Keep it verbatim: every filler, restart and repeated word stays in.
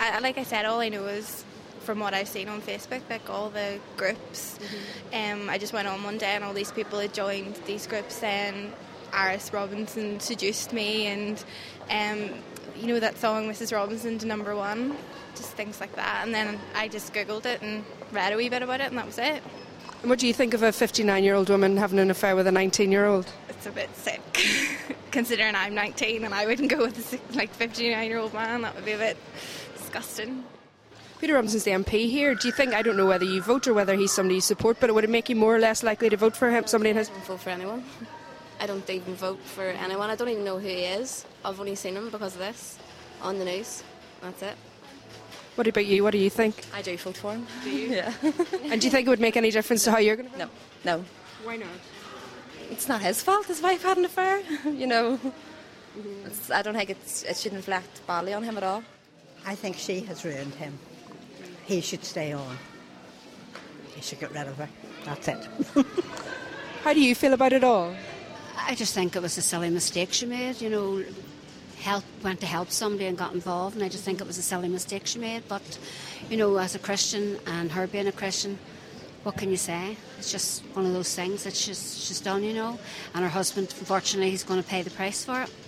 I, like I said, all I know is from what I've seen on Facebook, like all the groups. Mm-hmm. Um, I just went on one day and all these people had joined these groups saying Iris Robinson seduced me, and um, you know that song Missus Robinson to number one, just things like that. And then I just googled it and read a wee bit about it, and that was it. And what do you think of a fifty-nine-year-old woman having an affair with a nineteen-year-old? It's a bit sick, considering I'm nineteen and I wouldn't go with a like fifty-nine-year-old man. That would be a bit disgusting. Peter Robinson's the M P here. Do you think, I don't know whether you vote or whether he's somebody you support, but would it make you more or less likely to vote for him, somebody in his... I don't vote for anyone. I don't even vote for anyone. I don't even know who he is. I've only seen him because of this on the news. That's it. What about you? What do you think? I do vote for him. Do you? Yeah. And do you think it would make any difference to how you're going to vote? No. No. Why not? It's not his fault his wife had an affair, you know. Mm-hmm. It's, I don't think it's, it shouldn't reflect badly on him at all. I think she has ruined him. He should stay on. He should get rid of her. That's it. How do you feel about it all? I just think it was a silly mistake she made, you know. Help, went to help somebody and got involved, and I just think it was a silly mistake she made. But, you know, as a Christian and her being a Christian, what can you say? It's just one of those things that she's, she's done, you know. And her husband, unfortunately, he's going to pay the price for it.